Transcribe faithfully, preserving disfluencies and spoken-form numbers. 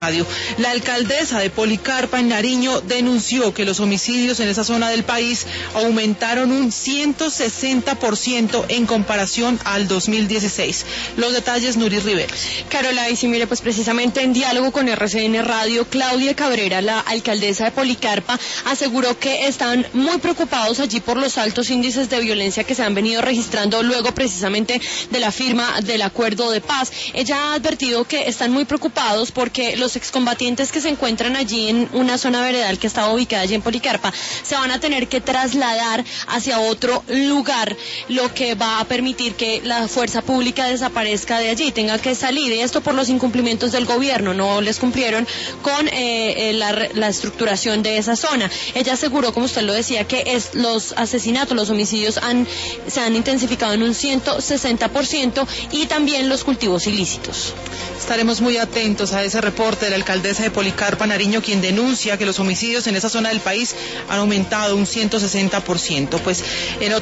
La alcaldesa de Policarpa en Nariño denunció que los homicidios en esa zona del país aumentaron un ciento sesenta por ciento en comparación al dos mil dieciséis. Los detalles, Nuri Rivera. Carola, y sí, mire, pues precisamente en diálogo con R C N Radio, Claudia Cabrera, la alcaldesa de Policarpa, aseguró que están muy preocupados allí por los altos índices de violencia que se han venido registrando luego precisamente de la firma del acuerdo de paz. Ella ha advertido que están muy preocupados porque los excombatientes que se encuentran allí en una zona veredal que estaba ubicada allí en Policarpa se van a tener que trasladar hacia otro lugar, lo que va a permitir que la fuerza pública desaparezca de allí, tenga que salir, y esto por los incumplimientos del gobierno, no les cumplieron con eh, la, la estructuración de esa zona. Ella aseguró, como usted lo decía, que es, los asesinatos, los homicidios han, se han intensificado en un ciento sesenta por ciento y también los cultivos ilícitos. Estaremos muy atentos a ese reporte de la alcaldesa de Policarpa, Nariño, quien denuncia que los homicidios en esa zona del país han aumentado un ciento sesenta por ciento. Pues en